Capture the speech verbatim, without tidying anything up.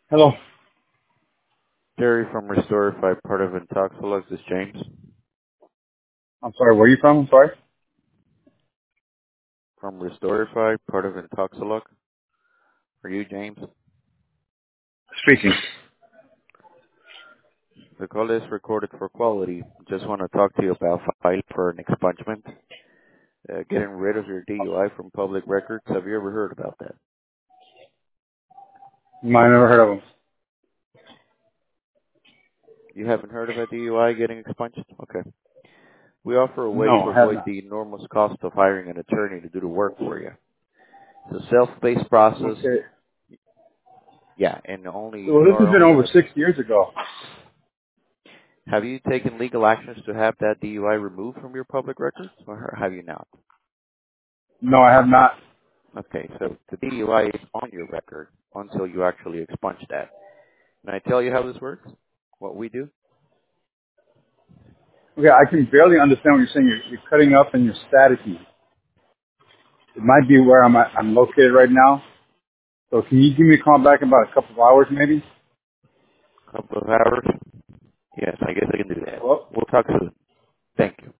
Hello. Jerry from Restorify, part of Intoxilux. This is James I'm sorry. Where are you from? I'm sorry. from Restorify, part of Intoxilux. Are you James? Speaking. The call is recorded for quality. Just want to talk to you about filing for an expungement, uh, getting rid of your D U I from public records. Have you ever heard about that? I never heard of them. You haven't heard of a D U I getting expunged? Okay. We offer a way No, to I have avoid not. the enormous cost of hiring an attorney to do the work for you. It's a self-paced process. Okay. Yeah, and only Well, you this has are been only over going to. six years ago. Have you taken legal actions to have that D U I removed from your public records, or have you not? No, I have not. Okay, so the D U I is on your record until you actually expunge that. Can I tell you how this works? What we do? Okay, I can barely understand what you're saying. You're, you're cutting up and you're staticky. It might be where I'm at, I'm located right now. So can you give me a call back in about a couple of hours, maybe? A couple of hours? Yes, I guess I can do that. Hello? We'll talk soon. Thank you.